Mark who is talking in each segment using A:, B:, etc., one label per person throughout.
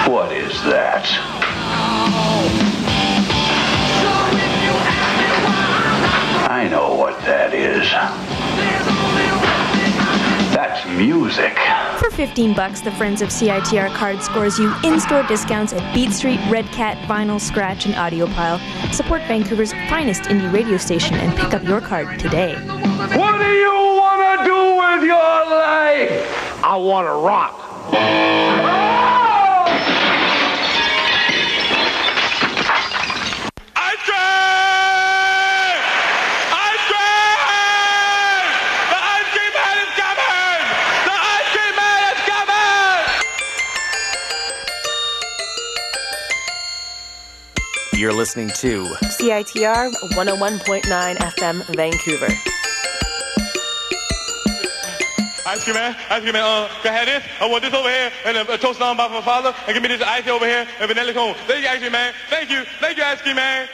A: What is that? I know what that is. That's music.
B: For $15, the Friends of CITR card scores you in-store discounts at Beat Street, Red Cat, Vinyl, Scratch, and Audiophile. Support Vancouver's finest indie radio station and pick up your card today.
A: What do you want to do with your life?
C: I want to rock.
D: You're listening to
E: CITR 101.9 FM Vancouver.
F: Ice cream man, can I have this? I want this over here, and a toast on by my father, and give me this ice over here, and vanilla cone. Thank you, ice cream man. Thank you, ice cream man.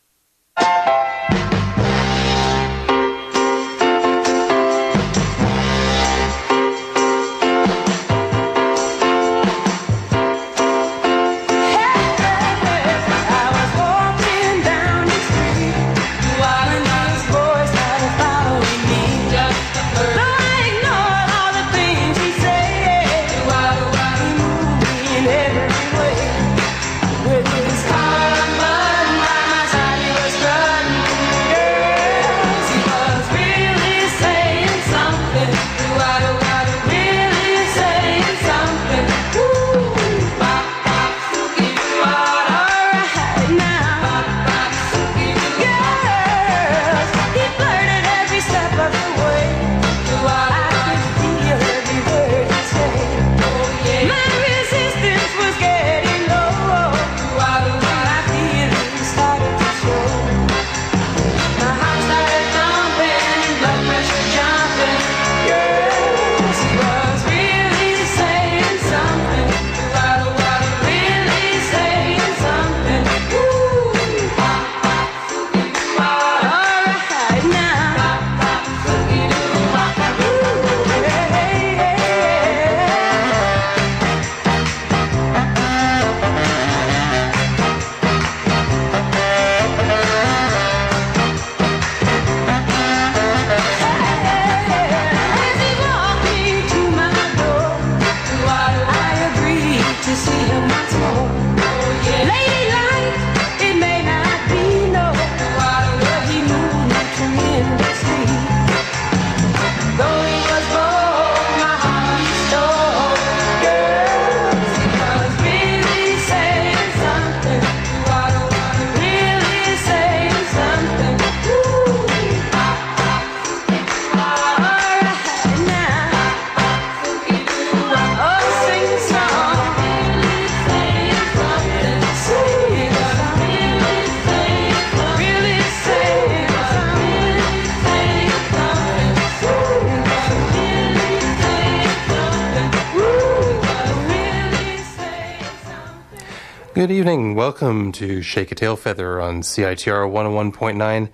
G: Good evening. Welcome to Shake a Tail Feather on CITR 101.9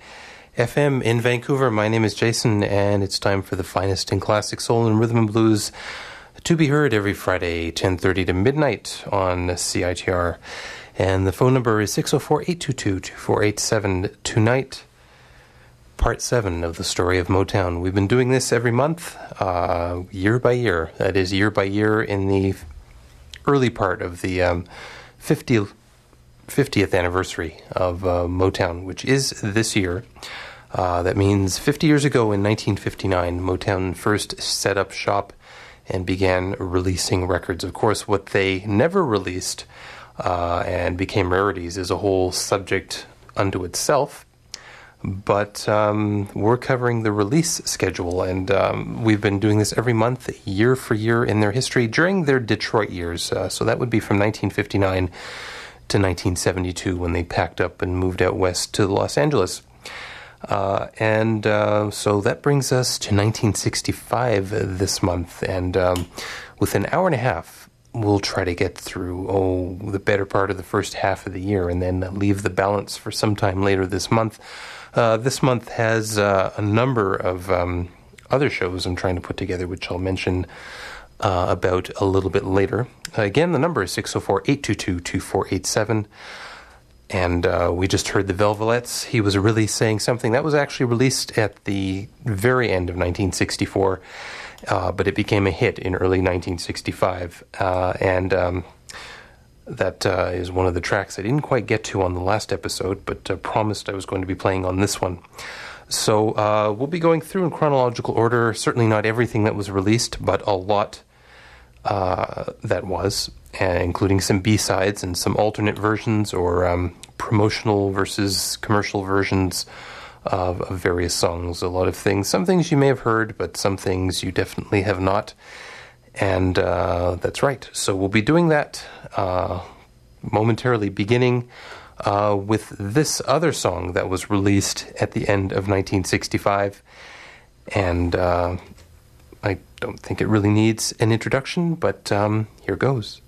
G: FM in Vancouver. My name is Jason, and it's time for the finest in classic soul and rhythm and blues to be heard every Friday, 10:30 to midnight on CITR. And the phone number is 604-822-2487. Tonight, Part 7 of the story of Motown. We've been doing this every month, year by year. That is, year by year in the early part of the 50th anniversary of Motown, which is this year. That means 50 years ago in 1959, Motown first set up shop and began releasing records. Of course, what they never released and became rarities is a whole subject unto itself. But we're covering the release schedule, and we've been doing this every month, year for year in their history during their Detroit years. So that would be from 1959 to 1972 when they packed up and moved out west to Los Angeles. So that brings us to 1965 this month, and with an hour and a half, we'll try to get through, the better part of the first half of the year, and then leave the balance for some time later this month. This month has a number of other shows I'm trying to put together, which I'll mention about a little bit later. Again, the number is 604-822-2487. And we just heard the Velvelettes. He was really saying something that was actually released at the very end of 1964, but it became a hit in early 1965. That is one of the tracks I didn't quite get to on the last episode, but promised I was going to be playing on this one. So we'll be going through in chronological order. Certainly not everything that was released, but a lot that was, including some B-sides and some alternate versions or promotional versus commercial versions of various songs. A lot of things. Some things you may have heard, but some things you definitely have not. And that's right. So we'll be doing that momentarily, beginning with this other song that was released at the end of 1965. And I don't think it really needs an introduction, but here goes.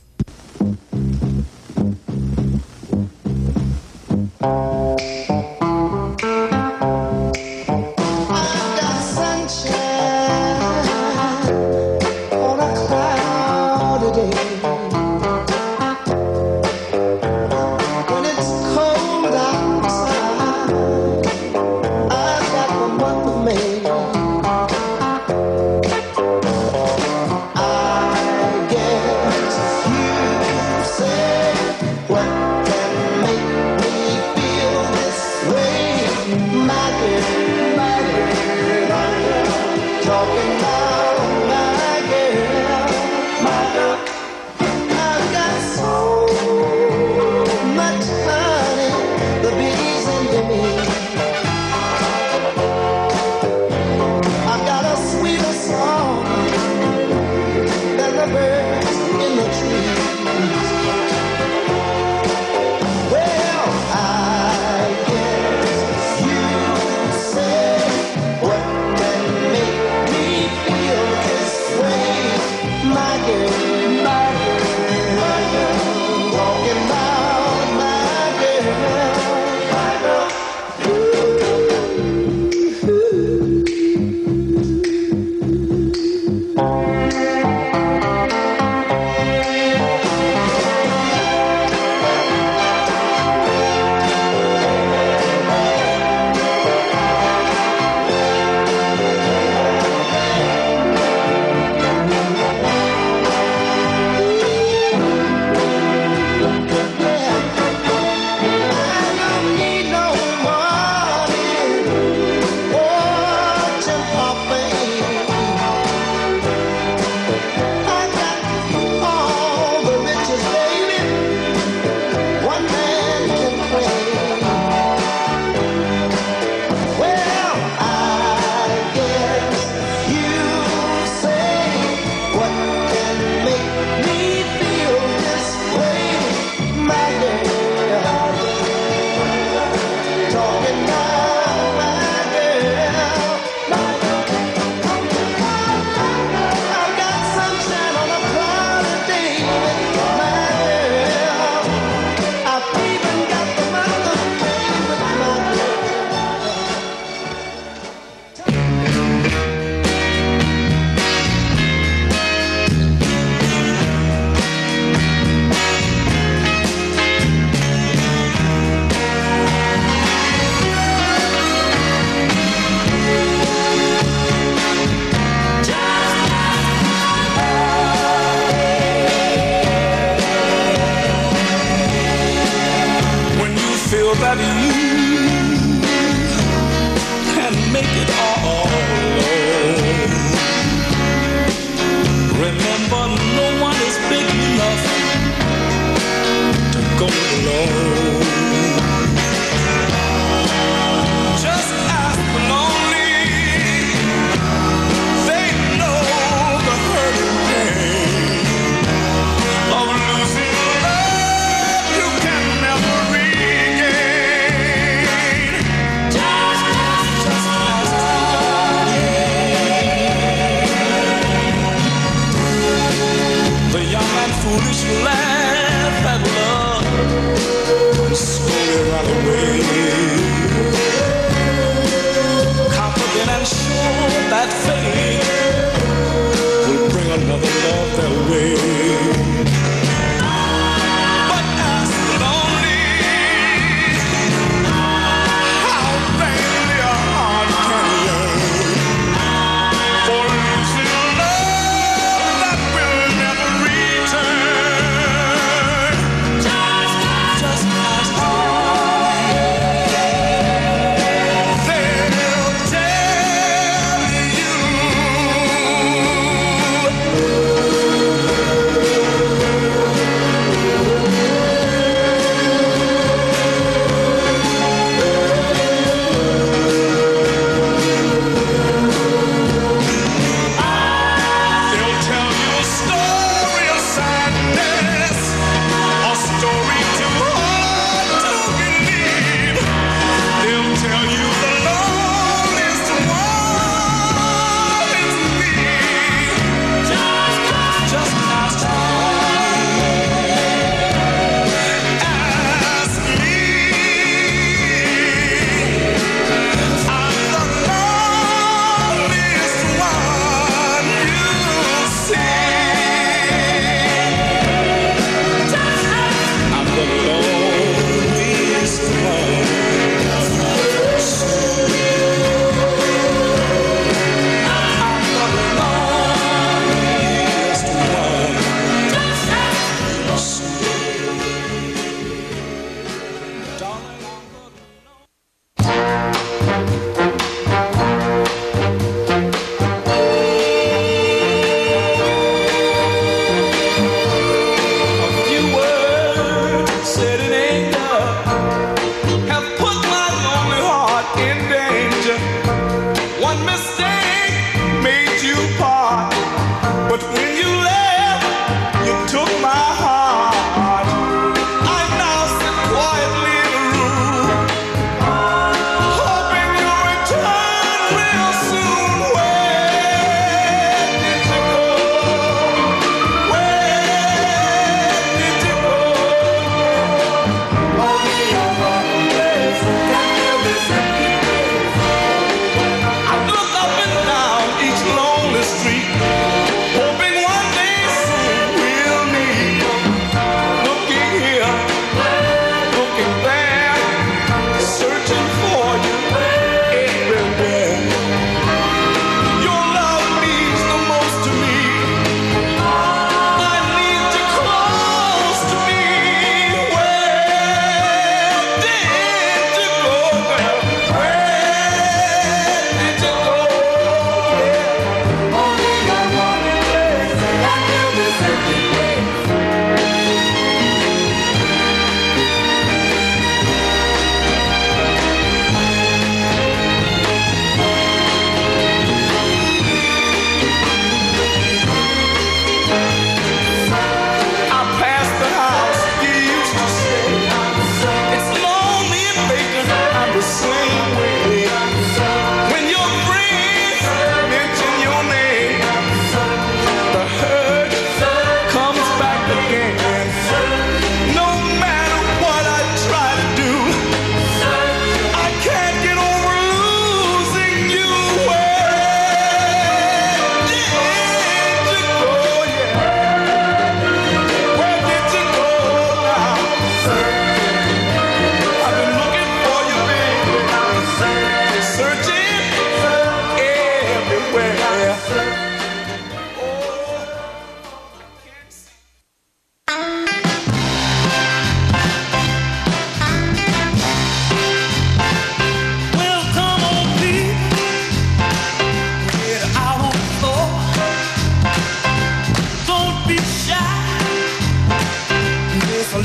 C: that you can make it all alone. Remember, no one is big enough to go alone. Just ask the lonely, they know the hurt and pain of losing love you can never regain. Just ask the young and foolish laugh at love and slowly run away. Confident and sure that fate will bring another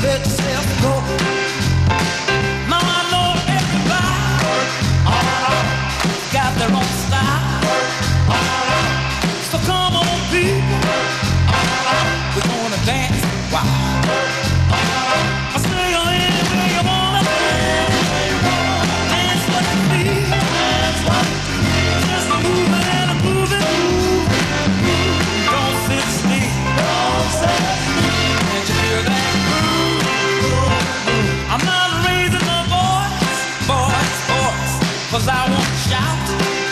C: let yourself go. Now I know everybody got their own style. So come on, people, we're gonna dance wild. I say anywhere you wanna dance what you feel. Just move it and move it. Don't sit still. Can't you feel that groove? I'm not raising my voice, 'cause I won't shout.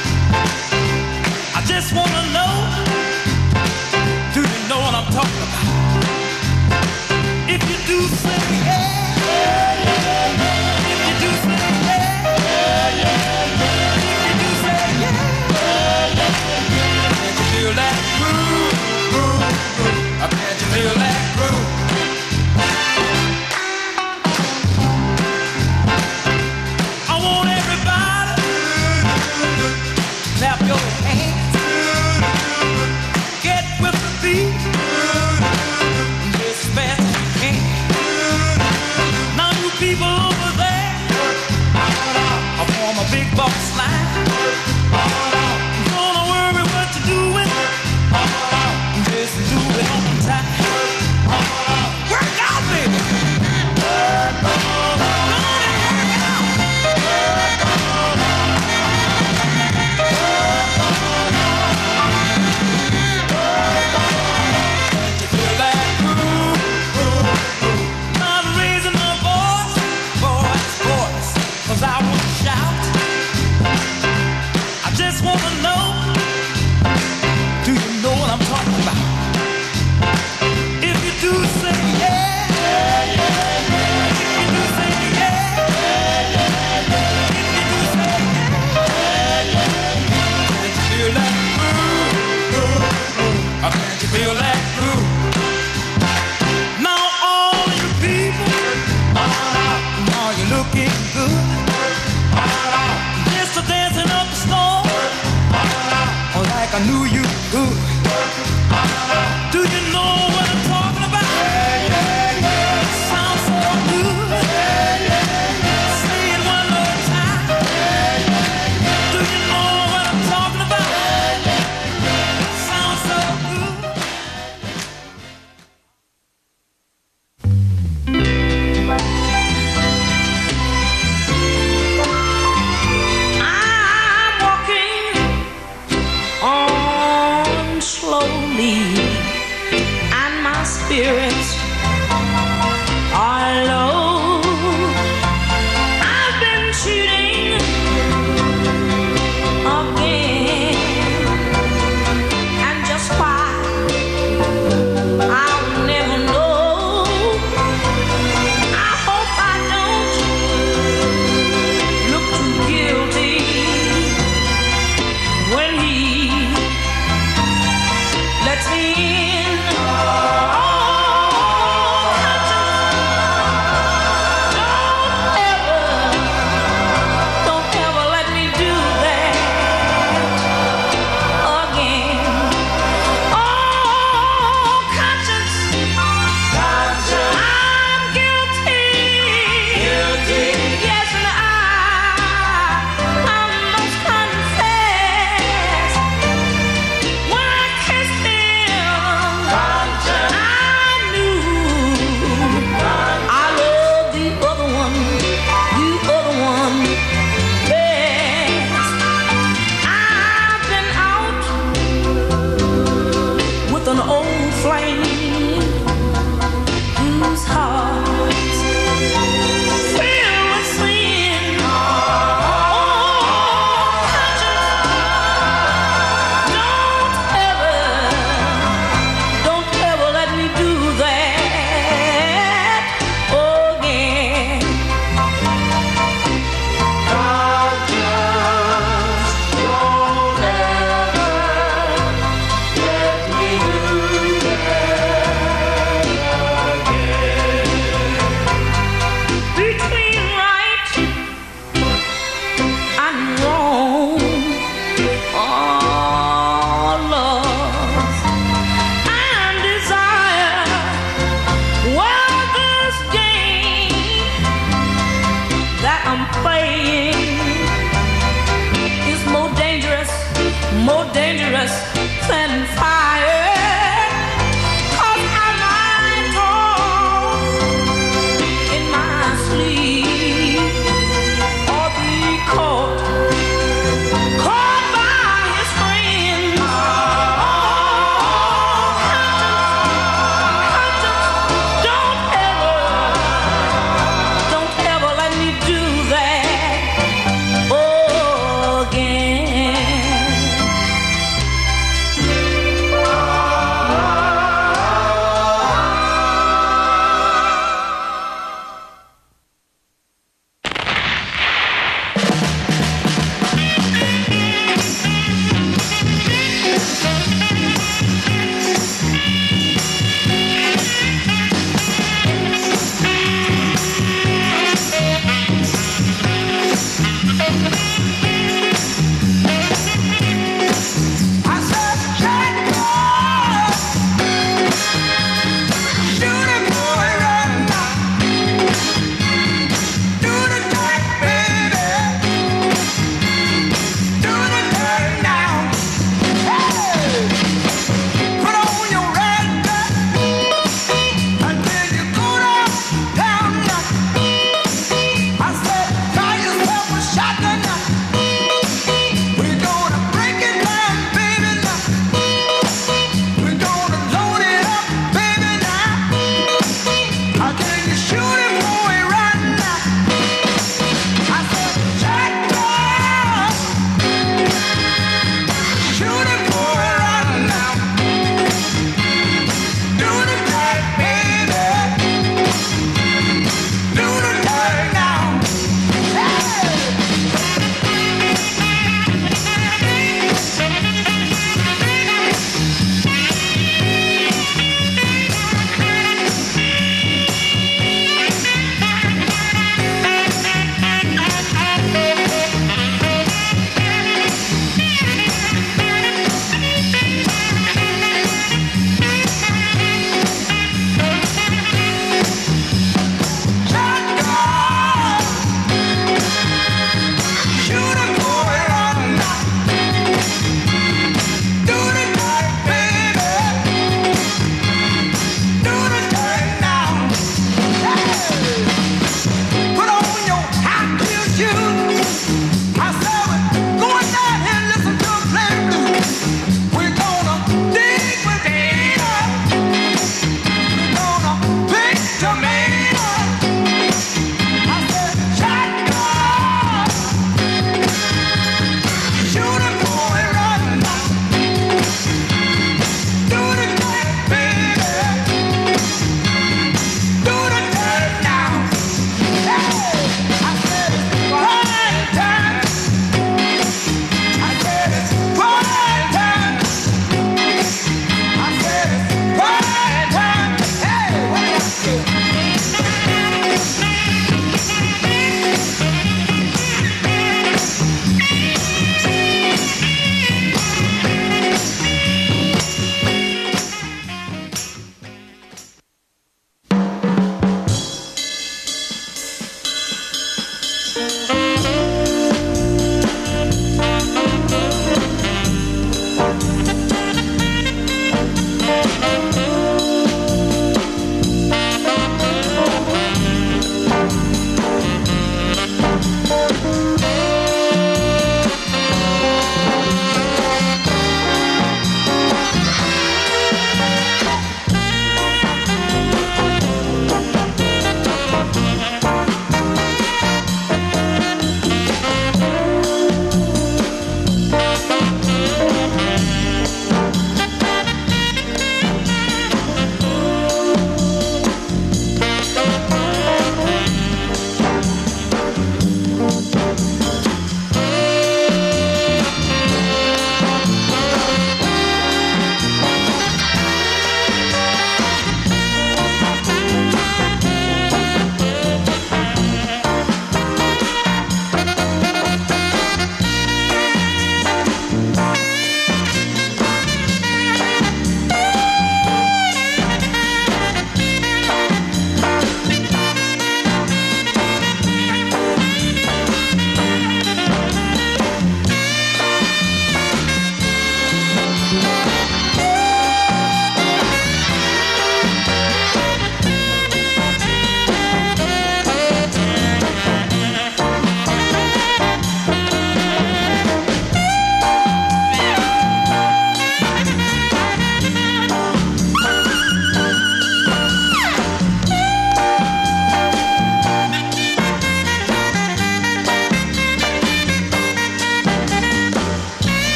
C: I just wanna know, do you know what I'm talking about? If you do, say yeah. If you do, say yeah. If you do, say yeah. Can't you feel that groove? Can't you feel that groove? I want everybody to clap your hands, get with the beat, as fast as you can. Now you people over there, I form a big box line. Don't worry what you're doing, just do it on time. Work out, baby. Work on it, work it out. Can't you feel that groove? Not raising my voice, 'cause I won't shout. I just wanna know, do you know what I'm talking about? If you do, say yeah. If you do, say yeah. If you do, say yeah. Can't you feel that groove? Can't you feel that groove? Now all you people, now you're looking good. Just a dancing up the storm, like I knew you could. Do you know what I'm talking about? Sounds so good. Say it one more time. Do you know what I'm talking about? Sounds so good.
D: I'm walking on slowly, and my spirits are low. I've been cheating again, and just why I'll never know. I hope I don't look too guilty when he lets me in. Oh,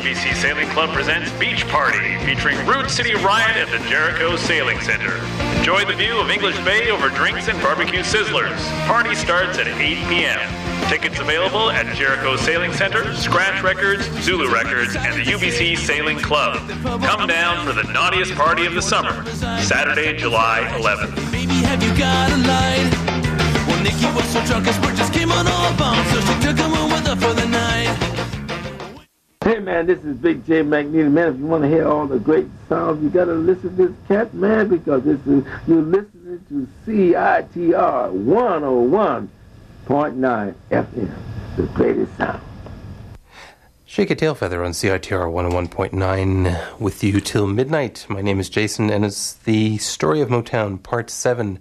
H: UBC Sailing Club presents Beach Party, featuring Root City Riot at the Jericho Sailing Center. Enjoy the view of English Bay over drinks and barbecue sizzlers. Party starts at 8 p.m. Tickets available at Jericho Sailing Center, Scratch Records, Zulu Records, and the UBC Sailing Club. Come down for the naughtiest party of the summer, Saturday, July 11th.
C: Baby, have you got a line? Well, Nikki was so drunk, her spurt just came on all bound, so she took him home with her for the night.
I: Hey man, this is Big J Magneto. Man, if you want to hear all the great sounds, you gotta listen to this cat, man, because this is you're listening to CITR 101.9 FM, the greatest sound.
G: Shake a Tail Feather on CITR 101.9 with you till midnight. My name is Jason, and it's the story of Motown, Part 7,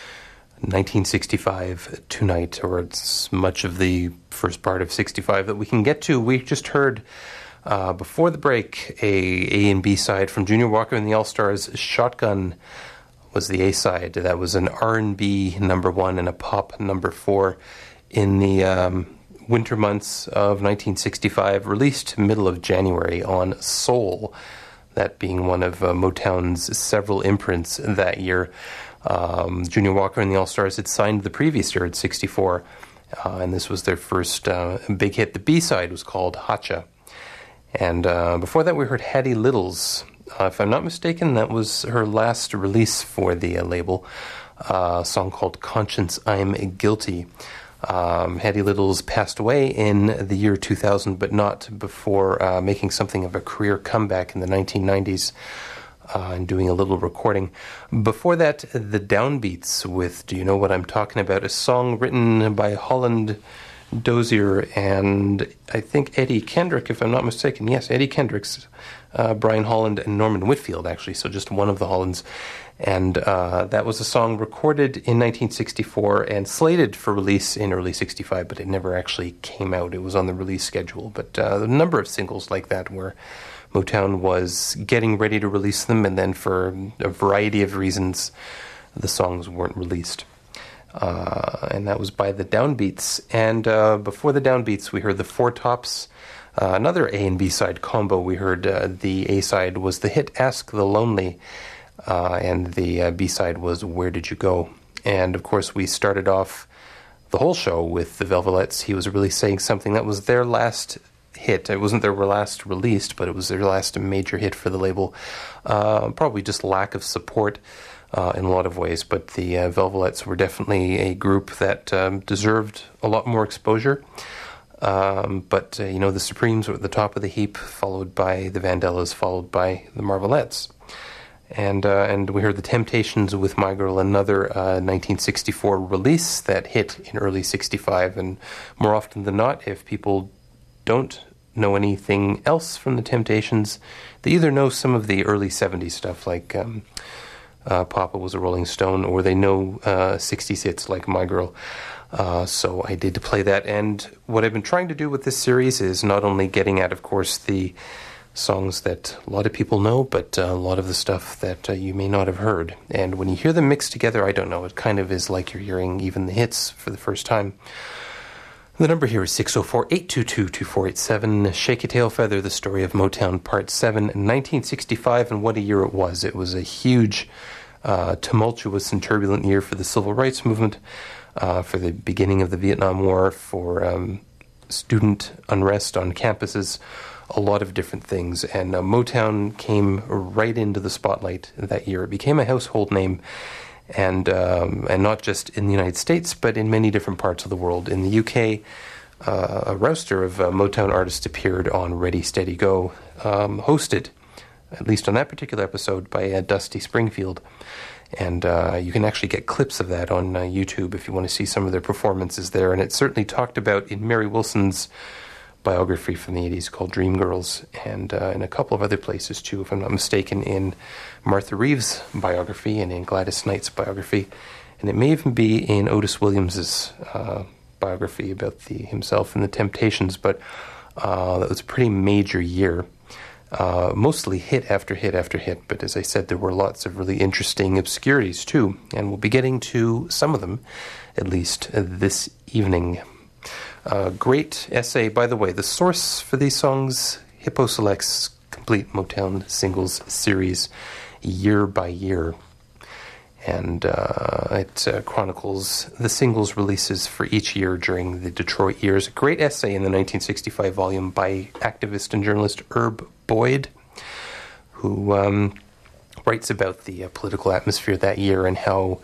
G: 1965 tonight, or it's much of the first part of 65 that we can get to. We just heard before the break A and B side from Junior Walker and the All-Stars. Shotgun was the A side. That was an R&B number 1 and a pop number 4 in the winter months of 1965, released middle of January on Soul, that being one of Motown's several imprints that year. Junior Walker and the All-Stars had signed the previous year at 64, and this was their first big hit. The B-side was called Hacha. And before that we heard Hattie Littles. If I'm not mistaken, that was her last release for the label, a song called Conscience I'm Guilty. Hattie Littles passed away in the year 2000, but not before making something of a career comeback in the 1990s. And doing a little recording. Before that, the Downbeats with Do You Know What I'm Talking About? A song written by Holland Dozier and I think Eddie Kendrick, if I'm not mistaken. Yes, Eddie Kendricks, Brian Holland, and Norman Whitfield, actually, so just one of the Hollands. And that was a song recorded in 1964 and slated for release in early 65, but it never actually came out. It was on the release schedule. But a number of singles like that where Motown was getting ready to release them, and then for a variety of reasons, the songs weren't released. And that was by the Downbeats. And before the Downbeats, we heard the Four Tops, another A and B side combo. We heard the A side was the hit Ask the Lonely, and the B side was Where Did You Go? And of course, we started off the whole show with the Velvelettes. He was really saying something that was their last hit. It wasn't their last released, but it was their last major hit for the label. Probably just lack of support in a lot of ways, but the Velvelettes were definitely a group that deserved a lot more exposure. But the Supremes were at the top of the heap, followed by the Vandellas, followed by the Marvelettes. And we heard the Temptations with My Girl, another 1964 release that hit in early 65. And more often than not, if people don't know anything else from the Temptations, they either know some of the early 70s stuff like Papa Was a Rolling Stone, or they know 60s hits like My Girl. So I did play that. And what I've been trying to do with this series is not only getting at, of course, the songs that a lot of people know, but a lot of the stuff that you may not have heard. And when you hear them mixed together, I don't know, it kind of is like you're hearing even the hits for the first time. The number here is 604-822-2487. Shake a Tail Feather, the story of Motown, Part 7, 1965, and what a year it was. It was a huge, tumultuous and turbulent year for the civil rights movement, for the beginning of the Vietnam War, for student unrest on campuses, a lot of different things. And Motown came right into the spotlight that year. It became a household name, and not just in the United States, but in many different parts of the world. In the UK, a roster of Motown artists appeared on Ready, Steady, Go, hosted, at least on that particular episode, by Dusty Springfield. And you can actually get clips of that on YouTube if you want to see some of their performances there. And it's certainly talked about in Mary Wilson's biography from the 80s called Dreamgirls, and in a couple of other places too, if I'm not mistaken, in Martha Reeves' biography and in Gladys Knight's biography, and it may even be in Otis Williams's biography about himself and the Temptations. But that was a pretty major year, mostly hit after hit after hit, but as I said, there were lots of really interesting obscurities too, and we'll be getting to some of them, at least this evening. Great essay, by the way. The source for these songs Hippo selects complete Motown singles series year by year. And it chronicles the singles releases for each year during the Detroit years. A great essay in the 1965 volume by activist and journalist Herb Boyd, who writes about the political atmosphere that year and how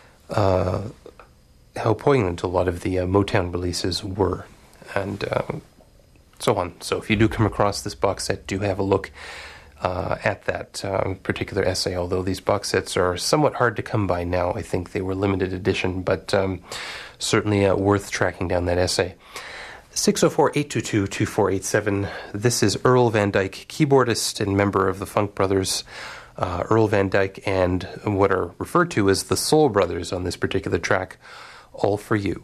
G: poignant a lot of the Motown releases were, and so on. So if you do come across this box set, do have a look at that particular essay, although these box sets are somewhat hard to come by now. I think they were limited edition, but certainly worth tracking down that essay. 604-822-2487. This is Earl Van Dyke, keyboardist and member of the Funk Brothers. Earl Van Dyke and what are referred to as the Soul Brothers on this particular track, All For You.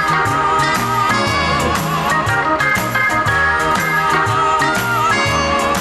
C: All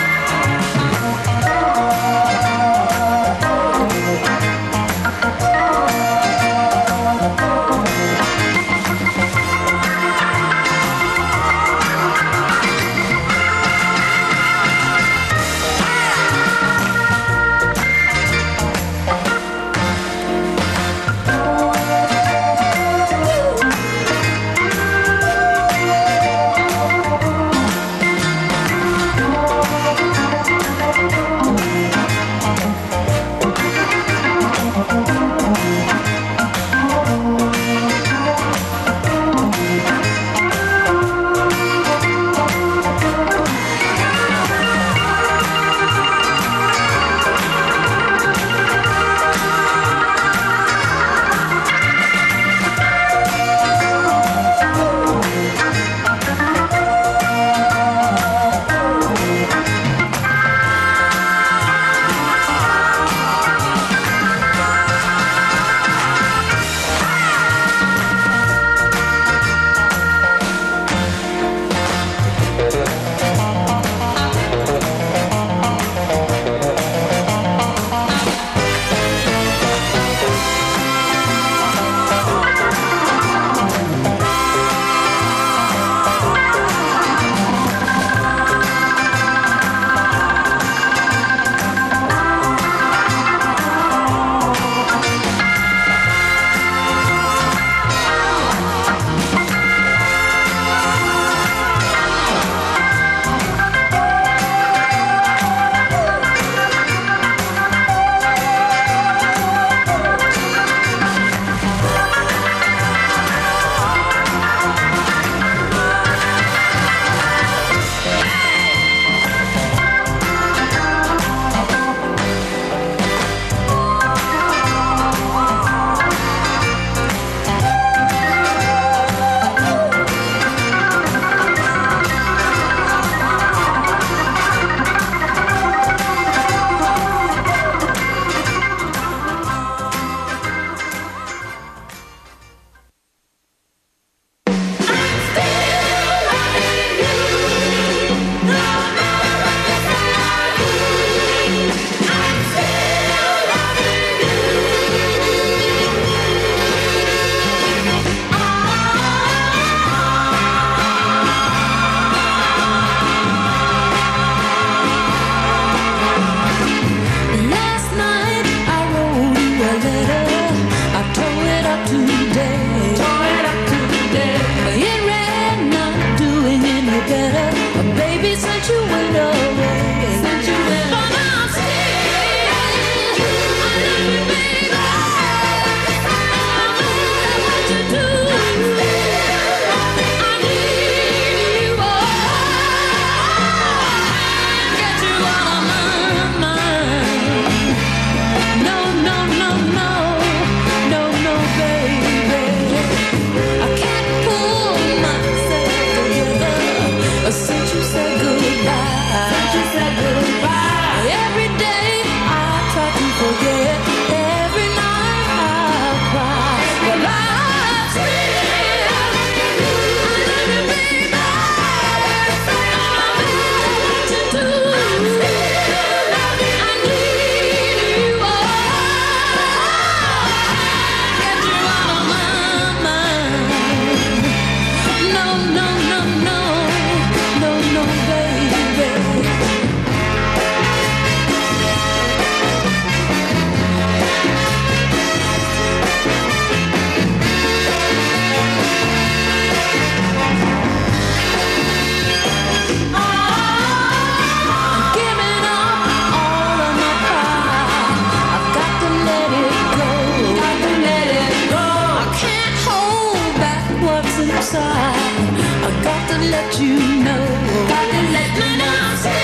D: let you know. Got to let me know.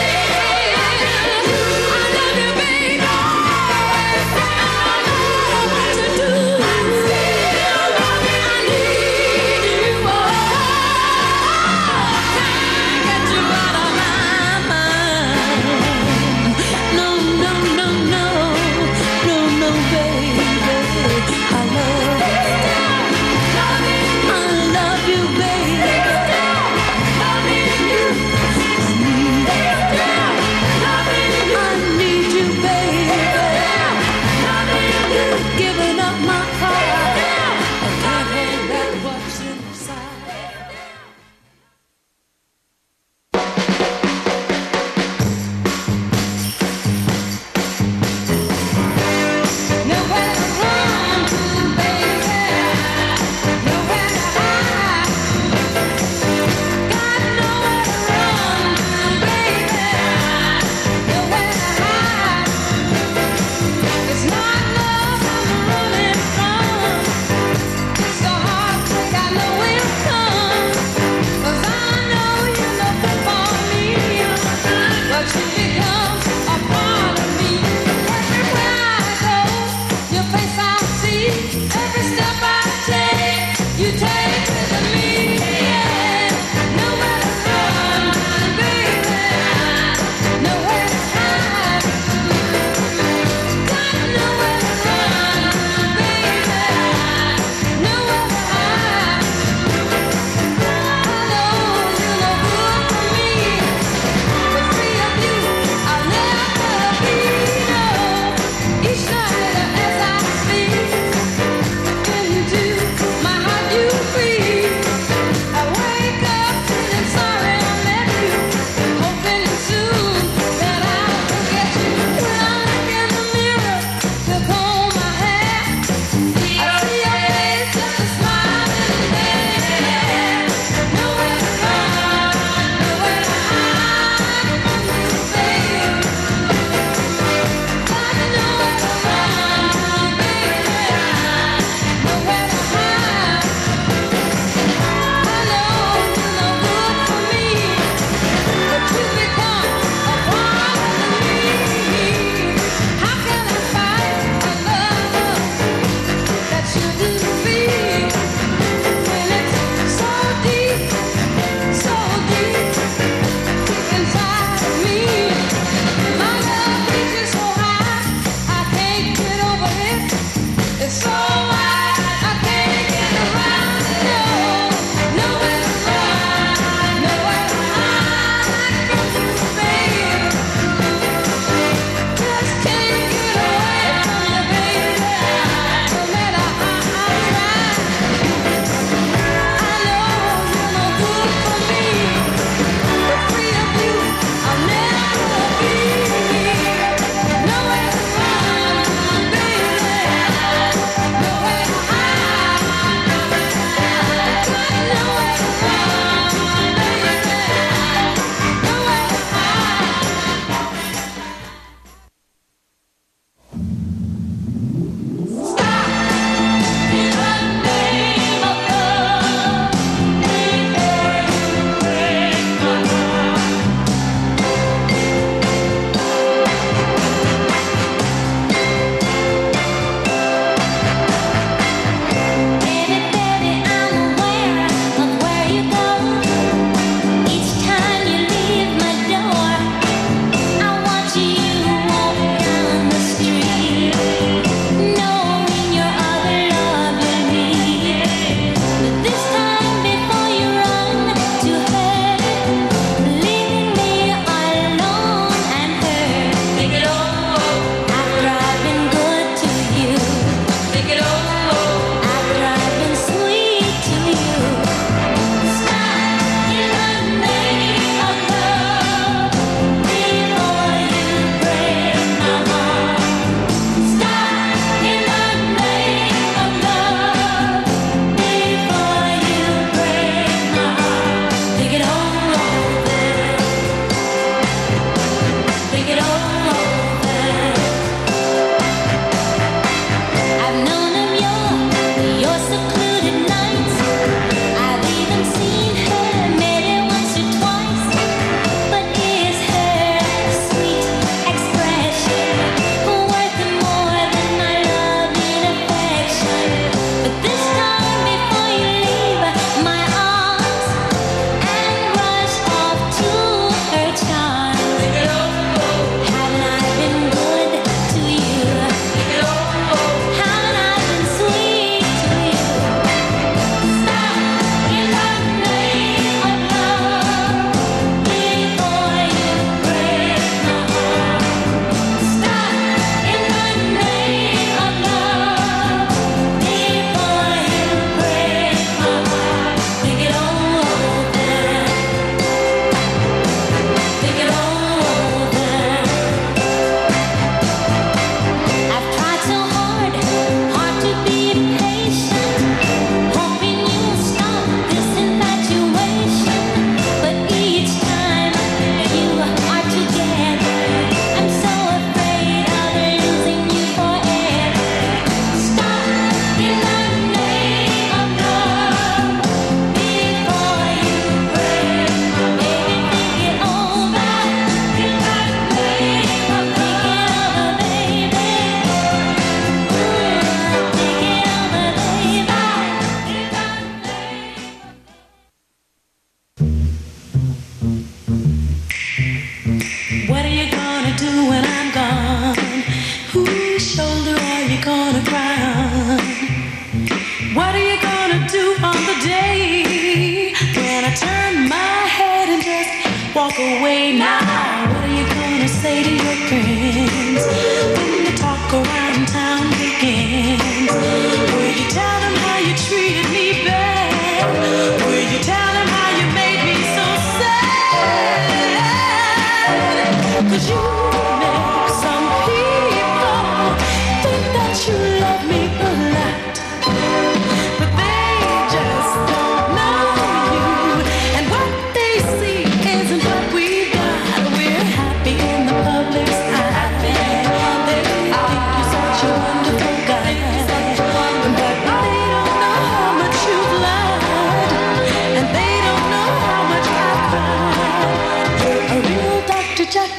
D: I love you, baby. I know what to do. I need you. Can't get you out of my mind. No, no, no, no, no, no, baby. I love you, baby.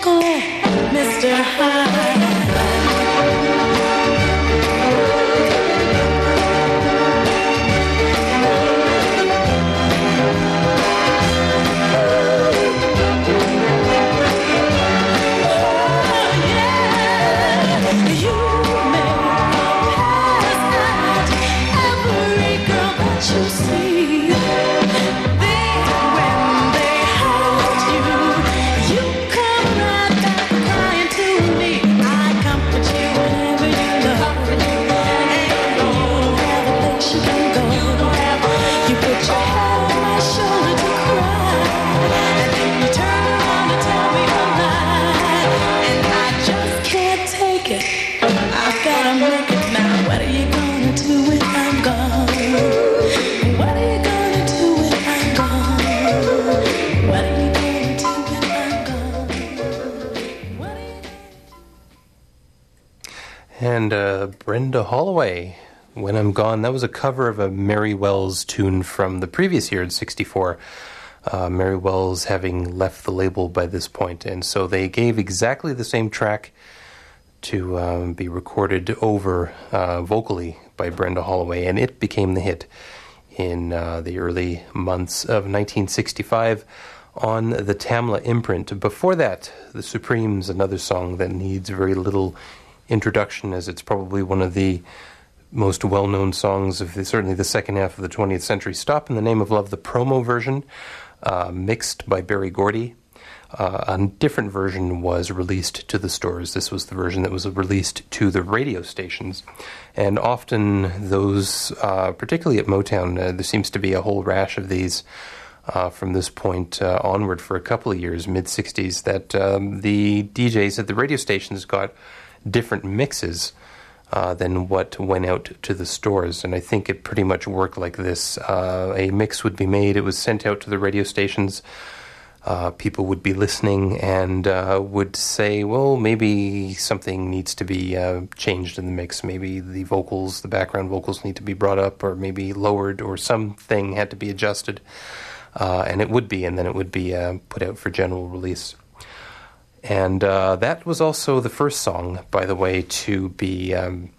D: go, Mr. Hyde. You see, then when they hurt you, you come right back crying to me. I comfort you whenever you love, and you have a place you can go. You put your head on my shoulder to cry, and then you turn around to tell me a lie, and I just can't take it. I've gotta make it now. What are you gonna do when I'm gone? What are you gonna do when I'm gone? What are you gonna do when I'm gone? What are you
G: And Brenda Holloway, When I'm Gone. That was a cover of a Mary Wells tune from the previous year in '64. Mary Wells having left the label by this point, and so they gave exactly the same track to be recorded over vocally by Brenda Holloway, and it became the hit in the early months of 1965 on the Tamla imprint. Before that, The Supremes, another song that needs very little introduction, as it's probably one of the most well-known songs of certainly the second half of the 20th century. Stop in the Name of Love, the promo version, mixed by Berry Gordy. A different version was released to the stores. This was the version that was released to the radio stations. And often those, particularly at Motown, there seems to be a whole rash of these from this point onward for a couple of years, mid-'60s, that the DJs at the radio stations got different mixes than what went out to the stores. And I think it pretty much worked like this. A mix would be made, it was sent out to the radio stations. People would be listening and would say, well, maybe something needs to be changed in the mix. Maybe the vocals, the background vocals need to be brought up or maybe lowered, or something had to be adjusted. And it would be, and then it would be put out for general release. And that was also the first song, by the way, to be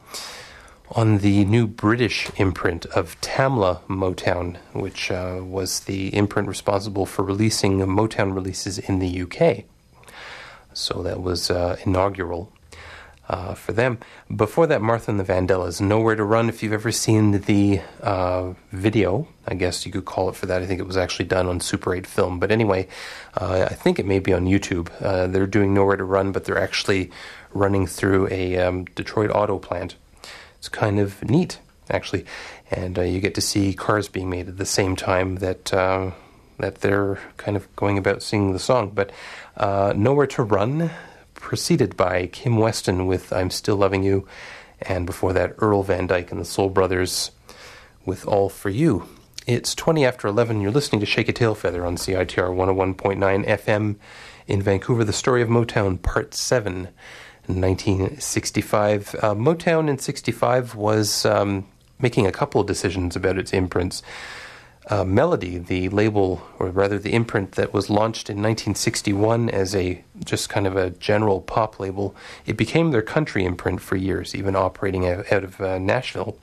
G: on the new British imprint of Tamla Motown, which was the imprint responsible for releasing Motown releases in the UK. So that was inaugural for them. Before that, Martha and the Vandellas, Nowhere to Run. If you've ever seen the video, I guess you could call it for that. I think it was actually done on Super 8 film. But anyway, I think it may be on YouTube. They're doing Nowhere to Run, but they're actually running through a Detroit auto plant. It's kind of neat, actually, and you get to see cars being made at the same time that that they're kind of going about singing the song. But Nowhere to Run, preceded by Kim Weston with I'm Still Loving You, and before that Earl Van Dyke and the Soul Brothers with All For You. It's 20 after 11. You're listening to Shake a Tail Feather on CITR 101.9 FM in Vancouver. The Story of Motown, Part 7. In 1965. Motown in 65 was making a couple of decisions about its imprints. Melody, the label, or rather the imprint that was launched in 1961 as a just kind of a general pop label, it became their country imprint for years, even operating out of Nashville.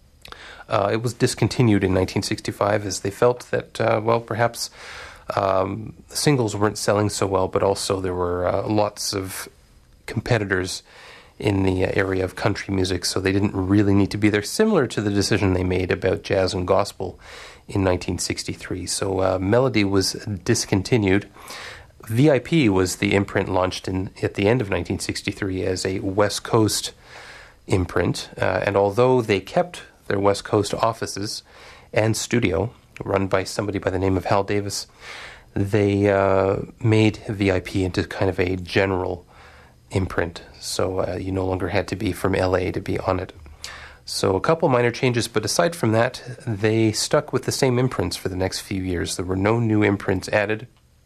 G: It was discontinued in 1965 as they felt that, well, perhaps the singles weren't selling so well, but also there were lots of competitors in the area of country music, so they didn't really need to be there, similar to the decision they made about jazz and gospel in 1963. So Melody was discontinued. VIP was the imprint launched at the end of 1963 as a West Coast imprint, and although they kept their West Coast offices and studio, run by somebody by the name of Hal Davis, they made VIP into kind of a general imprint, so you no longer had to be from LA to be on it. So a couple minor changes, but aside from that, they stuck with the same imprints for the next few years. There were no new imprints added.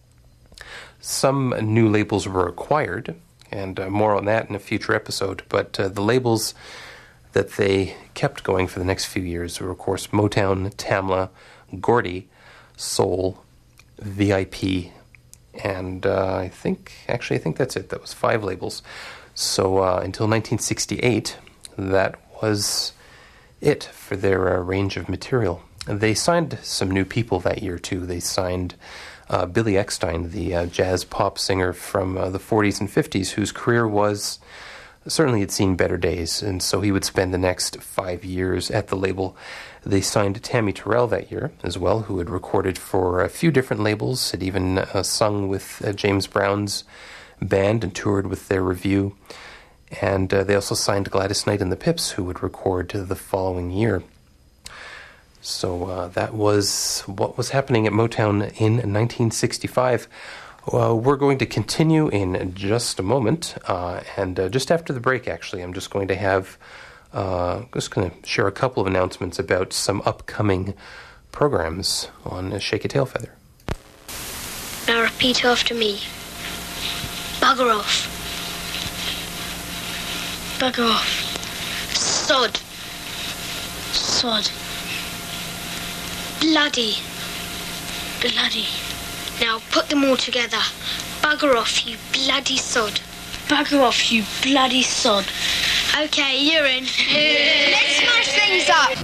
G: Some new labels were acquired, and more on that in a future episode, but the labels that they kept going for the next few years were, of course, Motown, Tamla, Gordy, Soul, VIP, and I think that's it. That was 5 labels. So until 1968, that was it for their range of material. They signed some new people that year, too. They signed Billy Eckstine, the jazz pop singer from the 40s and 50s, whose career was certainly had seen better days, and so he would spend the next 5 years at the label. They signed Tammy Terrell that year as well, who had recorded for a few different labels, had even sung with James Brown's band and toured with their review. And they also signed Gladys Knight and the Pips, who would record the following year. So that was what was happening at Motown in 1965. We're going to continue in just a moment, and just after the break, actually, I'm just going to share a couple of announcements about some upcoming programs on Shake a Tail Feather.
J: Now repeat after me. Bugger off. Bugger off. Sod. Sod. Bloody. Bloody. Now put them all together. Bugger off, you bloody sod. Bugger off, you bloody sod. Okay, you're in. Let's smash things up.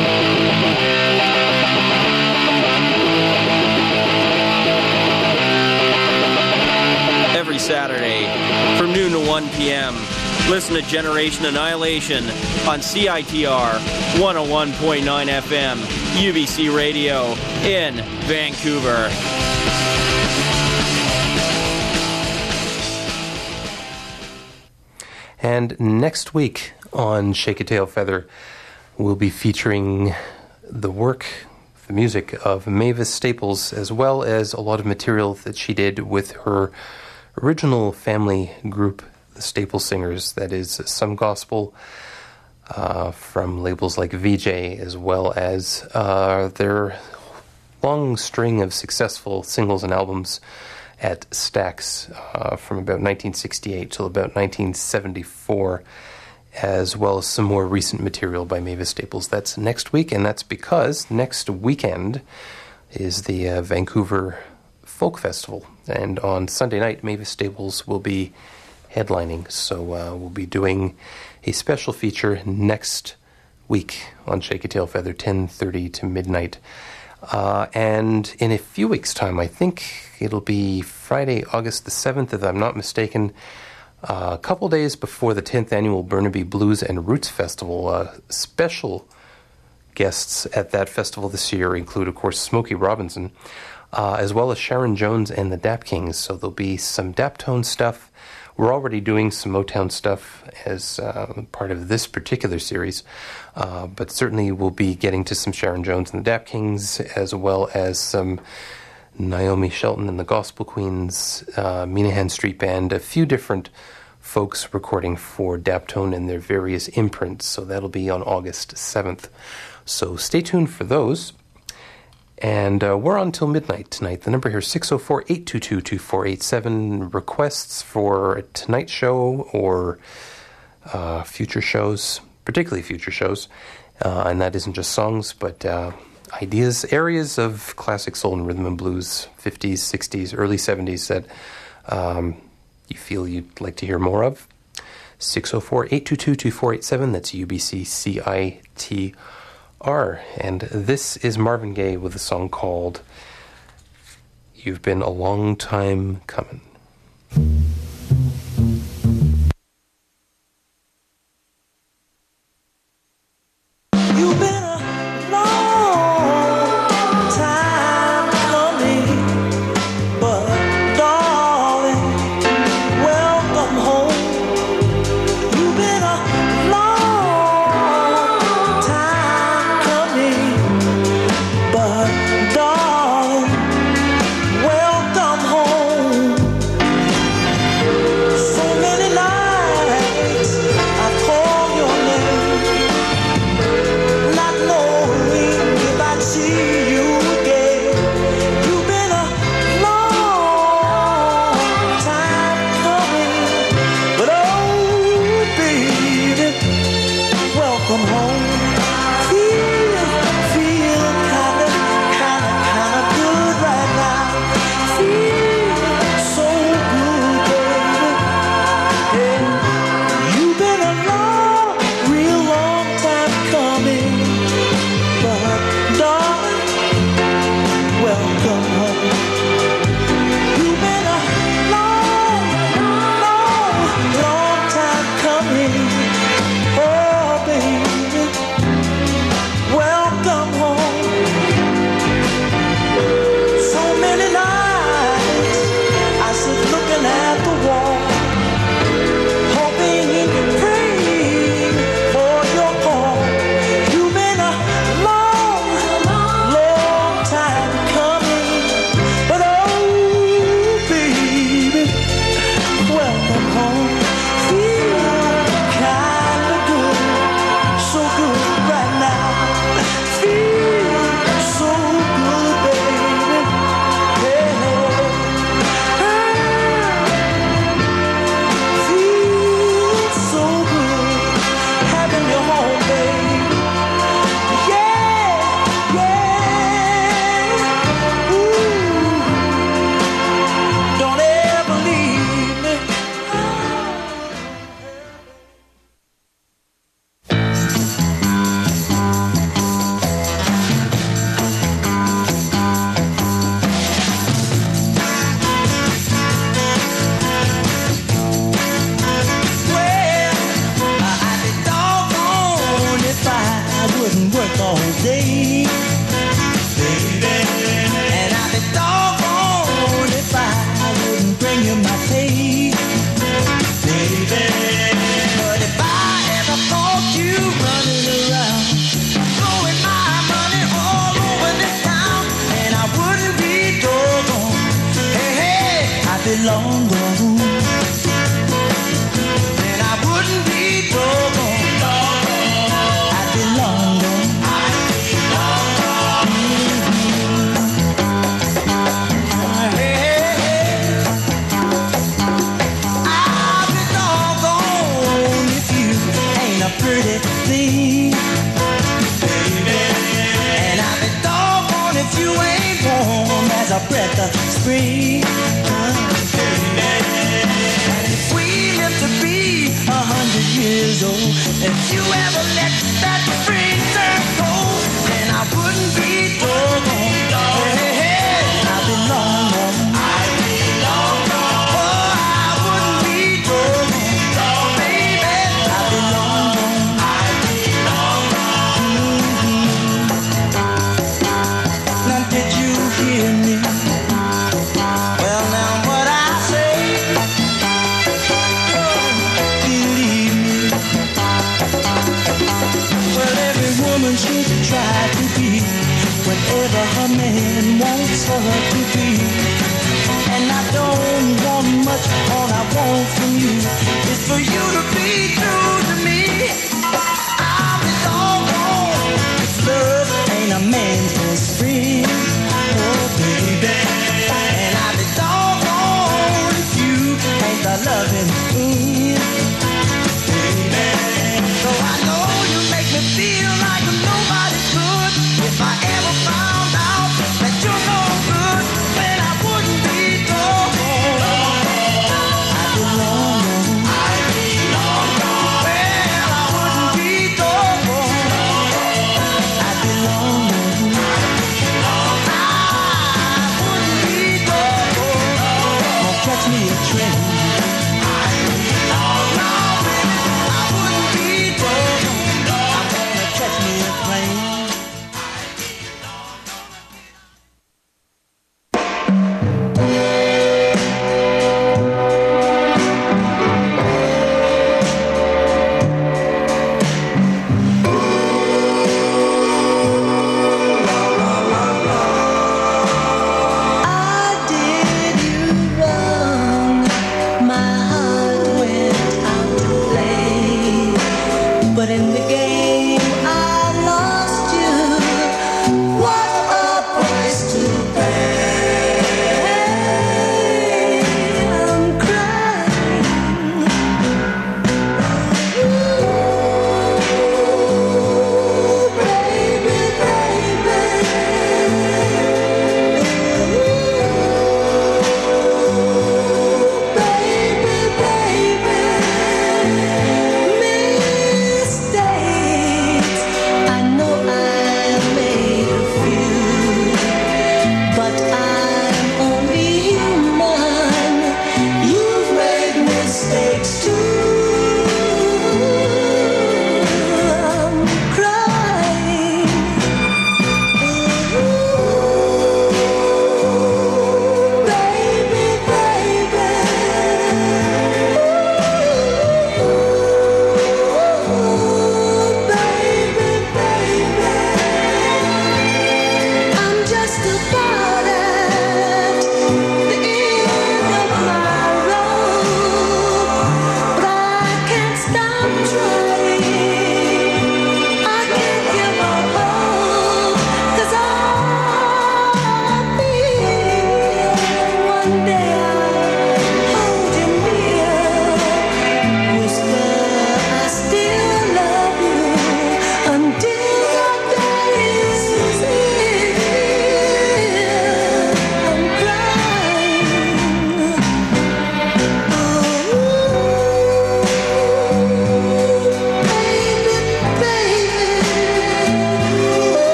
K: Every Saturday from noon to 1 p.m. Listen to Generation Annihilation on CITR 101.9 FM, UBC Radio in Vancouver.
G: And next week on Shake a Tail Feather, we'll be featuring the music of Mavis Staples, as well as a lot of material that she did with her original family group, the Staple Singers. That is some gospel from labels like VJ, as well as their long string of successful singles and albums at Stax from about 1968 till about 1974, as well as some more recent material by Mavis Staples. That's next week, and that's because next weekend is the Vancouver Folk Festival, and on Sunday night, Mavis Staples will be headlining, so we'll be doing a special feature next week on Shake a Tail Feather, 10:30 to midnight. And in a few weeks' time, I think it'll be Friday, August the 7th, if I'm not mistaken, a couple days before the 10th annual Burnaby Blues and Roots Festival. Special guests at that festival this year include, of course, Smokey Robinson, as well as Sharon Jones and the Dap Kings. So there'll be some Daptone stuff. We're already doing some Motown stuff as part of this particular series, but certainly we'll be getting to some Sharon Jones and the Dap Kings, as well as some Naomi Shelton and the Gospel Queens, Minahan Street Band, a few different folks recording for Daptone and their various imprints. So that'll be on August 7th. So stay tuned for those. And we're on till midnight tonight. The number here is 604-822-2487. Requests for a Tonight Show or future shows, particularly future shows. And that isn't just songs, but ideas, areas of classic soul and rhythm and blues, 50s, 60s, early 70s that you feel you'd like to hear more of. 604-822-2487. That's UBC CITR. And this is Marvin Gaye with a song called You've Been a Long Time Coming.
C: You've been a long time coming, but darling, welcome home. You've been a long time coming, but darling, welcome home. belong gone. Then I wouldn't be doggone. I belong gone. I'll be doggone if you ain't a pretty thing, baby. And I'll be doggone if you ain't warm as a breath of spring. And if we live to be 100 years old, if you ever let that spring turn cold, then I wouldn't be doggone. Hey, I belong gone. I belong gone. Oh, I wouldn't be doggone. Baby, I belong gone. I belong gone. Now did you hear me? Well, now what I say, oh, believe me. Well, if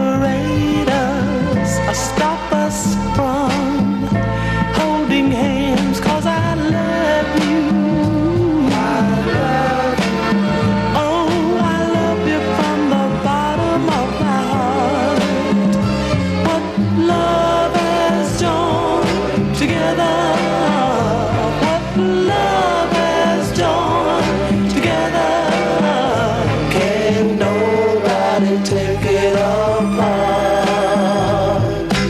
C: separate us or stop us from holding hands, 'cause I love you. I love you. Oh, I love you from the bottom of my heart. What love has joined together, what love has joined together, can't nobody take it apart.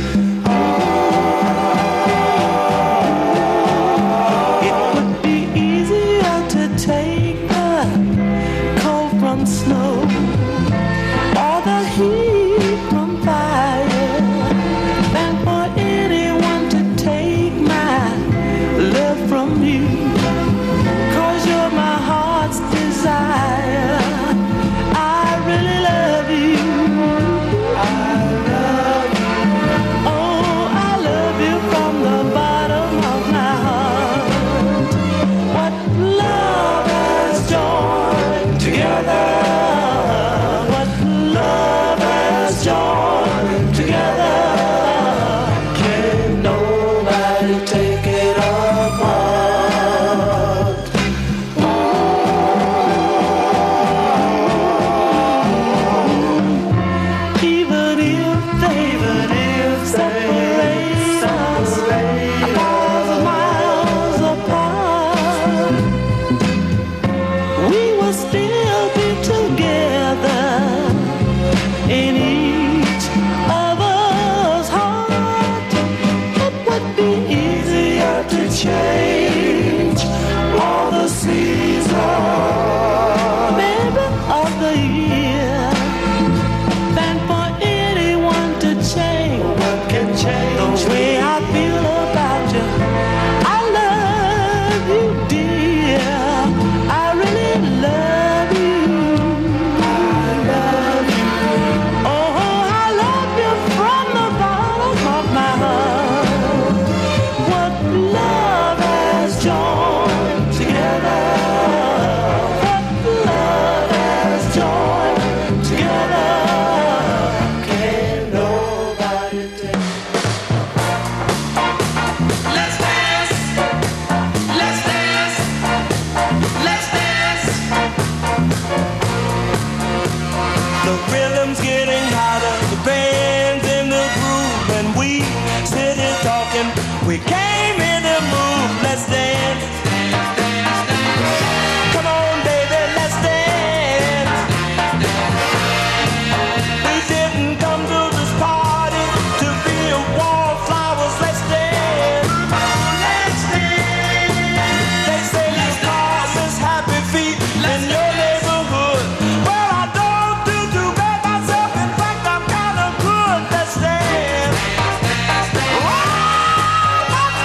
C: It would be easier to take the cold from snow or the heat from fire than for anyone to take my love from you. 'Cause you're my heart's desire. I really love you. I love you. Oh, I love you from the bottom of my heart. What love has joined together, what love has joined together, can't nobody take it apart. Even if they separate us 1,000 miles apart, we will still be together in each other's heart. It would be easier to change all the seasons, maybe of the year, than for anyone to change. What can change the way I feel about you? I love you, dear. I really love you. I love you. Oh, I love you from the bottom of my heart. What love has joined together, what love has joined together, can't nobody take. Let's dance, let's dance, let's dance. The rhythm's getting hotter, the band's in the groove, and we sit here talking. We came in to move. Let's dance. Come on, baby, let's dance. We didn't come to this party to be wallflowers. Let's dance. Let's dance. They say you cause us happy feet in your neighborhood. Well, I don't do too bad myself. In fact, I'm kind of good. Let's dance. Oh,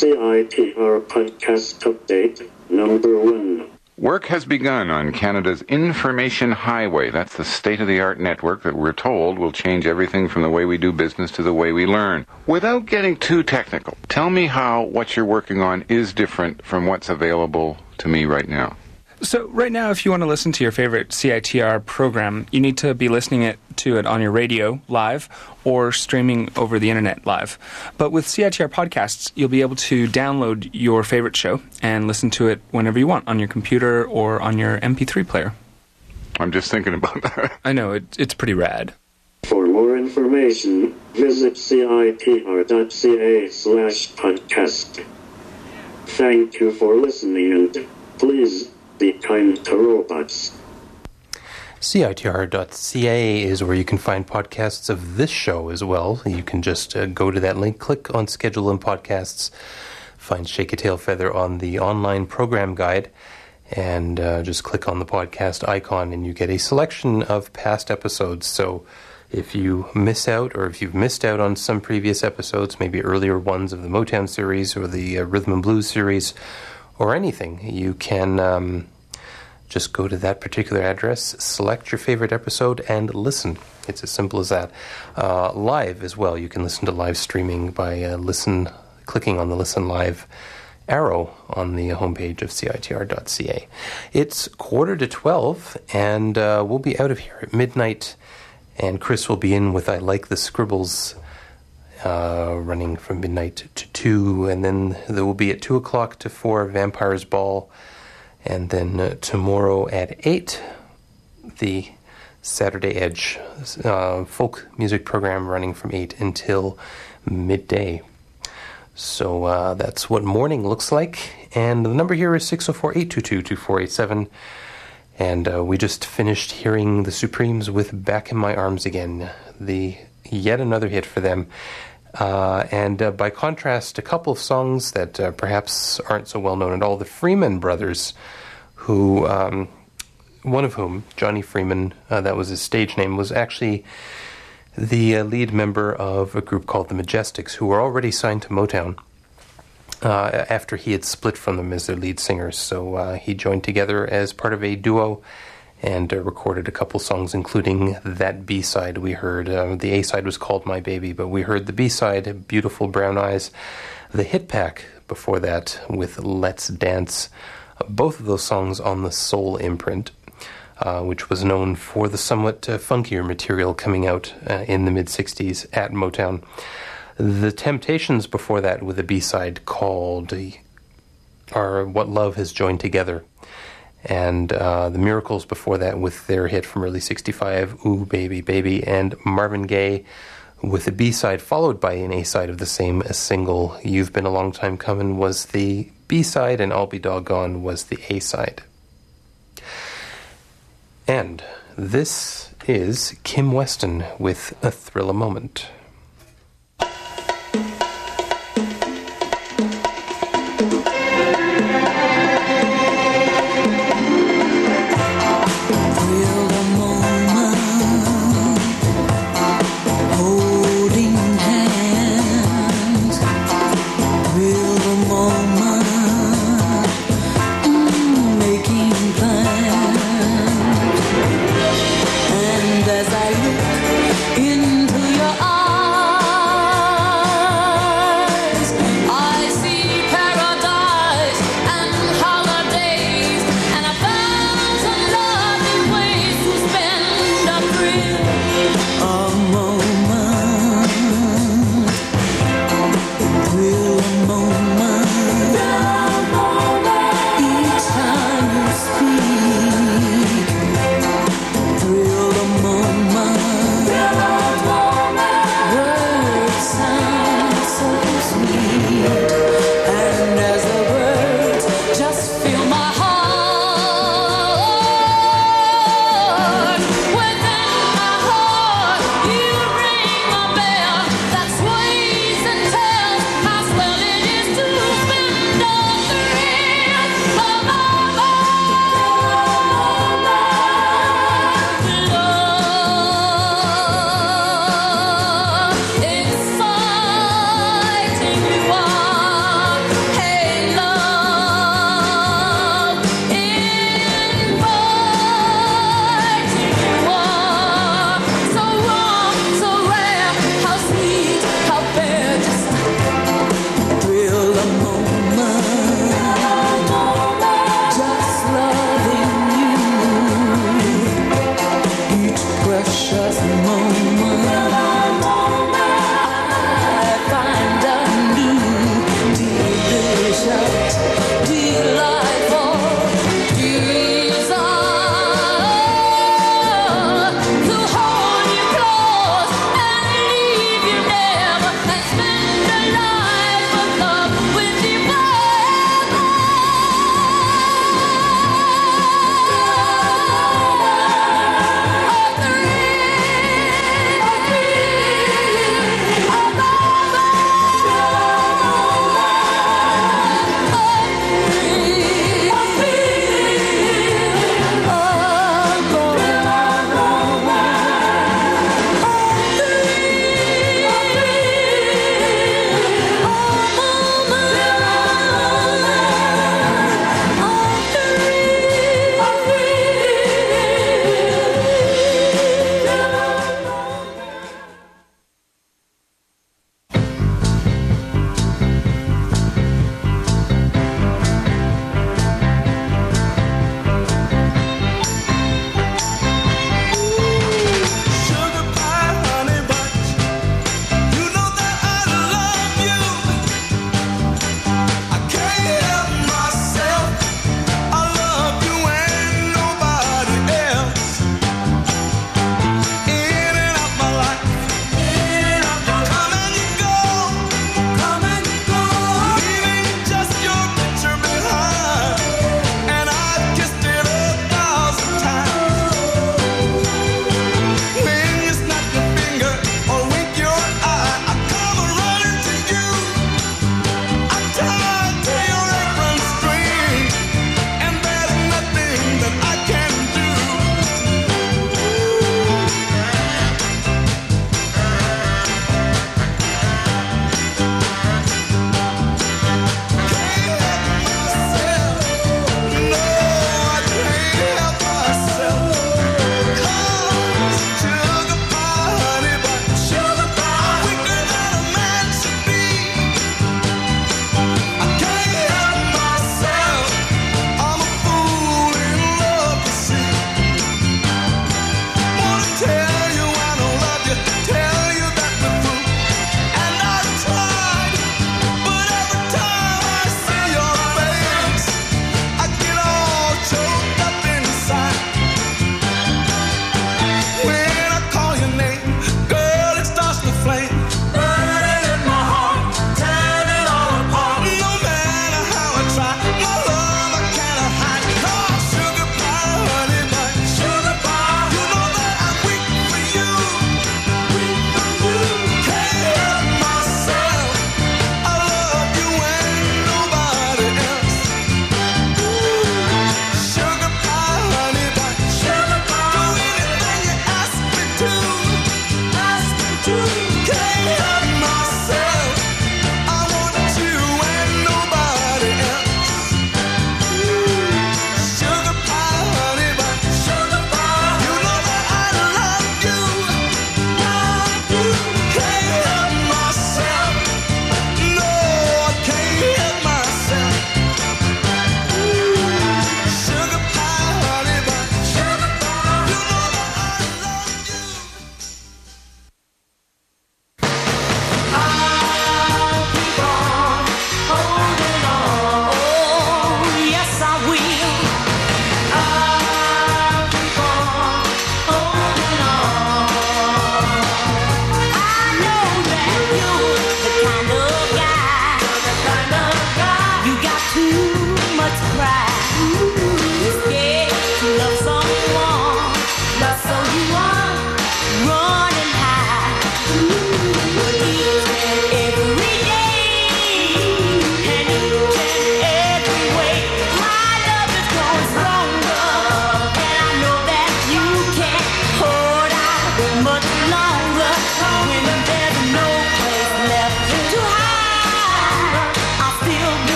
L: CITR Podcast Update number 1.
M: Work has begun on Canada's Information Highway. That's the state-of-the-art network that we're told will change everything from the way we do business to the way we learn. Without getting too technical, tell me how what you're working on is different from what's available to me right now.
N: So right now, if you want to listen to your favorite CITR program, you need to be listening to it on your radio live or streaming over the internet live. But with CITR podcasts, you'll be able to download your favorite show and listen to it whenever you want on your computer or on your MP3 player.
M: I'm just thinking about that.
N: I know, it's pretty rad.
L: For more information, visit citr.ca/podcast. Thank you for listening, and please be kind to robots.
G: CITR.ca is where you can find podcasts of this show as well. You can just go to that link, click on Schedule and Podcasts, find Shake a Tail Feather on the online program guide, and just click on the podcast icon, and you get a selection of past episodes. So if you miss out, or if you've missed out on some previous episodes, maybe earlier ones of the Motown series or the Rhythm and Blues series, or anything, you can just go to that particular address, select your favorite episode, and listen. It's as simple as that. Live as well. You can listen to live streaming by clicking on the Listen Live arrow on the homepage of CITR.ca. It's 11:45, and we'll be out of here at midnight, and Chris will be in with I Like the Scribbles, running from midnight to 2, and then there will be at 2 o'clock to 4 Vampire's Ball, and then tomorrow at 8 the Saturday Edge folk music program running from 8 until midday. So that's what morning looks like, and the number here is 604-822-2487, and we just finished hearing the Supremes with Back in My Arms Again, yet another hit for them. And by contrast, a couple of songs that perhaps aren't so well known at all. The Freeman Brothers, who, one of whom, Johnny Freeman, that was his stage name, was actually the lead member of a group called the Majestics, who were already signed to Motown after he had split from them as their lead singers. So he joined together as part of a duo and recorded a couple songs, including that B-side we heard. The A-side was called My Baby, but we heard the B-side, Beautiful Brown Eyes. The hit pack before that with Let's Dance. Both of those songs on the Soul imprint, which was known for the somewhat funkier material coming out in the mid-'60s at Motown. The Temptations before that with a B-side called What Love Has Joined Together. And the Miracles before that with their hit from early 65, Ooh Baby Baby, and Marvin Gaye with a B-side followed by an A-side of the same single, You've Been a Long Time Comin', was the B-side, and I'll Be Doggone was the A-side. And this is Kim Weston with A Thrill a Moment.
D: As I look into your eyes,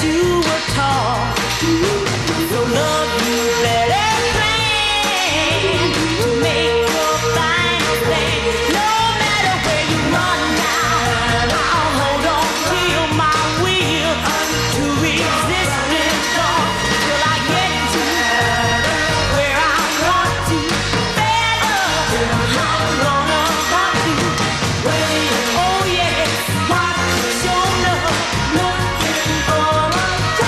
D: you were taught. So love you better plan to make your final stand. No matter where you run now, I'll hold on till my will to resistance on till I get to where I want to. Better, I'm gonna hunt you. Oh yes, watch your love, looking for a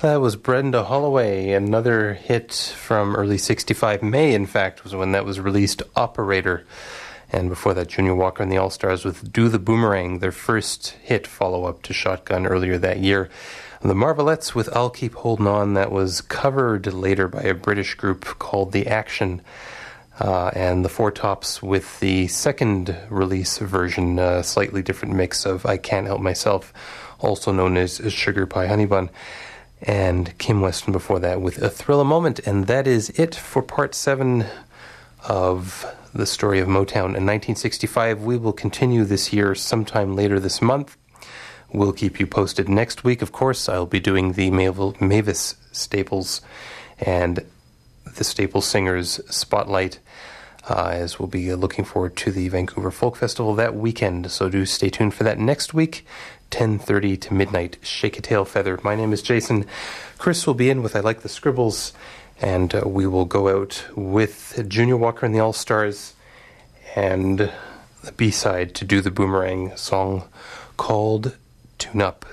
G: That was Brenda Holloway, another hit from early 65. May, in fact, was when that was released, Operator. And before that, Junior Walker and the All-Stars with Do the Boomerang, their first hit follow-up to Shotgun earlier that year. The Marvelettes with I'll Keep Holding On, that was covered later by a British group called The Action. And the Four Tops with the second release version, a slightly different mix of I Can't Help Myself, also known as Sugar Pie Honey Bun. And Kim Weston before that with A Thrill a Moment. And that is it for part 7 of the story of Motown in 1965. We will continue this year sometime later this month. We'll keep you posted next week. Of course, I'll be doing the Mavis Staples and the Staples Singers Spotlight, as we'll be looking forward to the Vancouver Folk Festival that weekend. So do stay tuned for that next week. 10:30 to midnight, Shake a Tail Feather. My name is Jason. Chris will be in with I Like the Scribbles, and we will go out with Junior Walker and the All-Stars and the B-side to Do the Boomerang, song called Tune Up.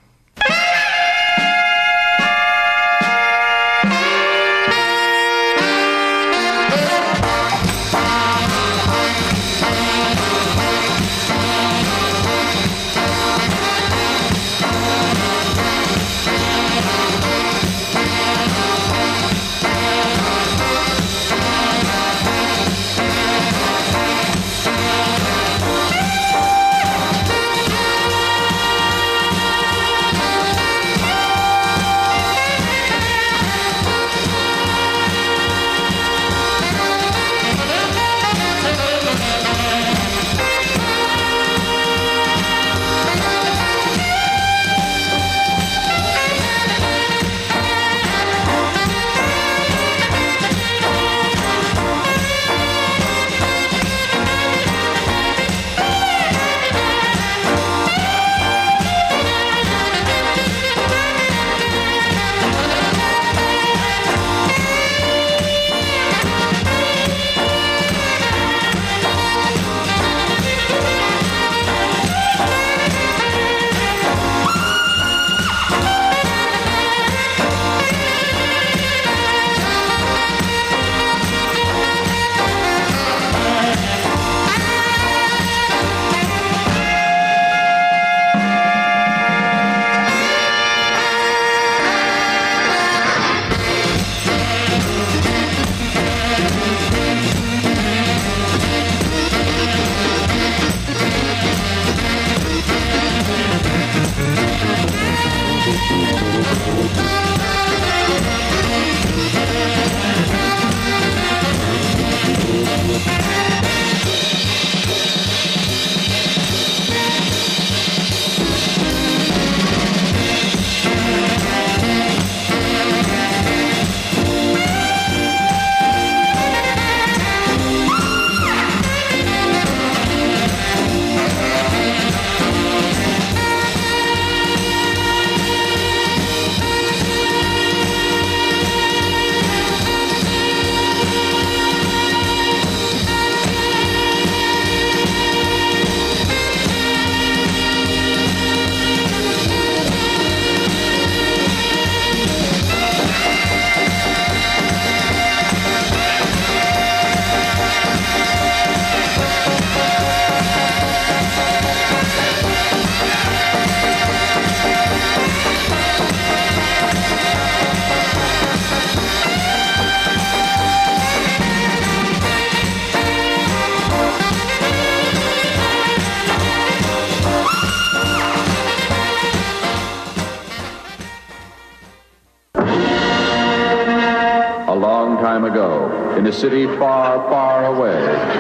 O: In a city far, far away,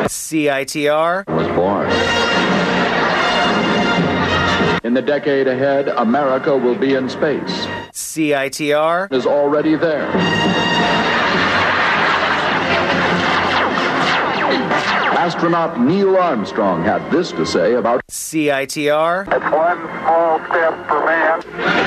K: CITR
O: was born. In the decade ahead, America will be in space.
K: CITR
O: is already there. Astronaut Neil Armstrong had this to say about
K: CITR.
P: It's one small step for man.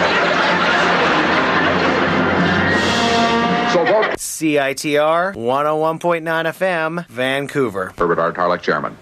O: So vote
K: CITR 101.9 FM, Vancouver.
O: Herbert R. Tarlek, Chairman.